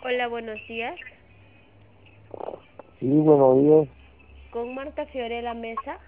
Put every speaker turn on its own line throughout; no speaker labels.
Hola, buenos días.
Sí, buenos días.
Con Marta Fiorella Mesa.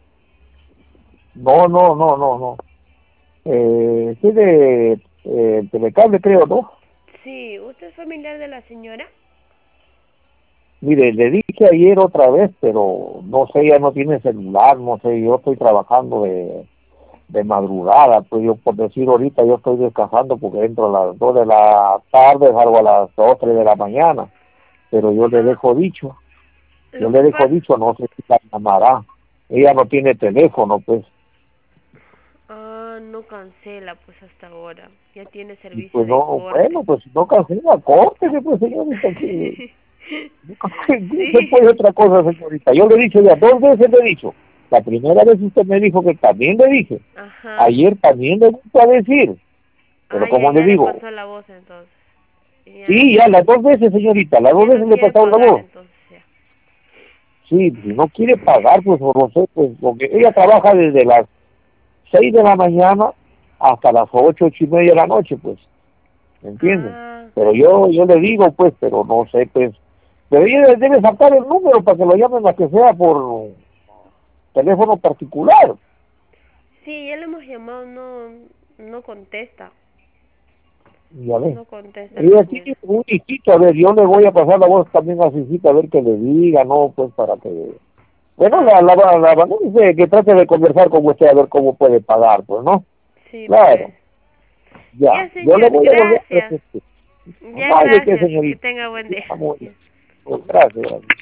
No, no, no, no, no. Sí de Telecable, creo, ¿no?
Sí, ¿usted es familiar de la señora?
Mire, le dije ayer otra vez, pero no sé, ya no tiene celular, no sé, yo estoy trabajando de madrugada, pues yo por decir ahorita yo estoy descansando porque entro a las 2 de la tarde, salgo a las 2, 3 de la mañana, pero
Ah,
yo
lo
le
que
dejo
pasa...
dicho, no sé si la llamará. Ella no tiene teléfono, pues,
Ah, no cancela pues hasta ahora. Ya tiene
y
servicio
pues
de
no,
corte.
bueno, pues si no cancela, córtese, pues señorita, que ¿qué
Sí.
puede otra cosa, señorita? Yo le he dicho ya 2 veces, le he dicho. La primera vez usted me dijo que también le dije.
Ajá.
Ayer también le gusta decir. Pero
Ah, ya,
como le
ya le
digo,
pasó la voz entonces. Ya,
sí, ya las 2 veces, señorita, las dos
ya no
veces le he
quiere
pasado la
pagar
voz.
entonces ya.
Sí, si no quiere pagar, pues por no sé, pues porque ella trabaja desde las 6 de la mañana hasta las 8, 8:30 de la noche, pues, ¿me entienden?
Ah,
Pero yo le digo, pues, pero no sé, pues, pero ella debe sacar el número para que lo llamen a que sea por teléfono particular.
sí, ya le hemos llamado, no contesta.
Ya ve.
No contesta la
Y aquí
señora.
un hijito, a ver, yo le voy a pasar la voz también a Cicita, a ver que le diga, ¿no? Pues para que... Bueno,
Ah,
dice que trate de conversar con usted a ver cómo puede pagar, pues, ¿no?
sí, pues.
Claro, ya.
Ya,
Yo le
señor,
voy a volver a
gracias.
repetir.
Ya,
No hay de qué,
gracias. Que
señorita.
tenga buen
Ya,
día.
muy bien. Pues, gracias.